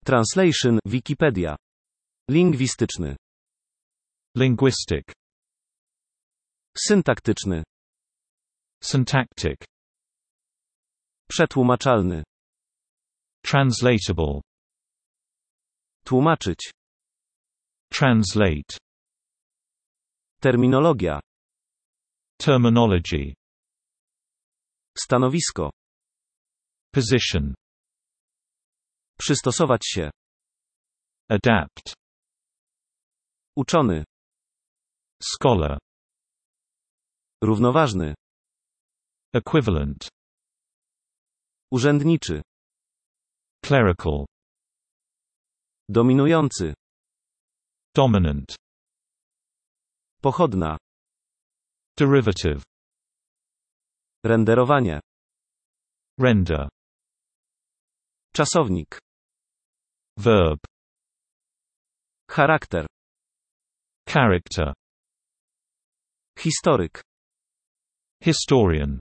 Translation, Wikipedia. Lingwistyczny. Linguistic. Syntaktyczny. Syntactic. Przetłumaczalny. Translatable. Tłumaczyć. Translate. Terminologia. Terminology. Stanowisko. Position. Przystosować się. Adapt. Uczony. Scholar. Równoważny. Equivalent. Urzędniczy. Clerical. Dominujący. Dominant. Pochodna. Derivative. Renderowanie. Render. Czasownik. Verb. Charakter. Character. Historyk. Historian.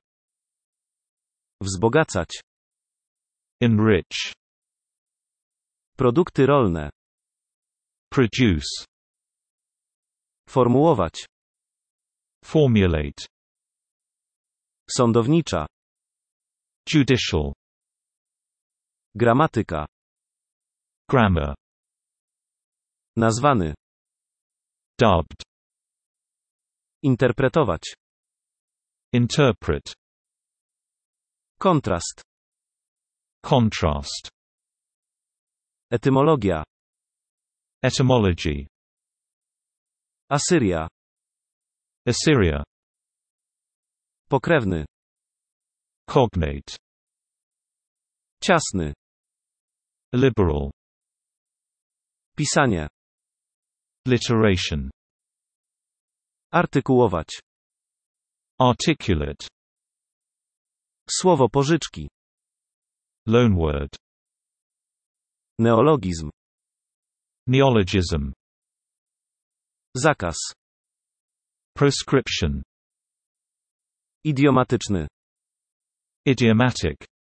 Wzbogacać. Enrich. Produkty rolne. Produce. Formułować. Formulate. Sądownicza. Judicial. Gramatyka. Grammar. Nazwany. Dubbed. Interpretować. Interpret. Kontrast. Contrast. Etymologia. Etymology. Asyria. Assyria. Pokrewny. Cognate. Ciasny. Liberal. Pisanie. Literation. Artykułować. Articulate. Słowo pożyczki. Loanword. Neologizm. Neologism. Zakaz. Proscription. Idiomatyczny. Idiomatic.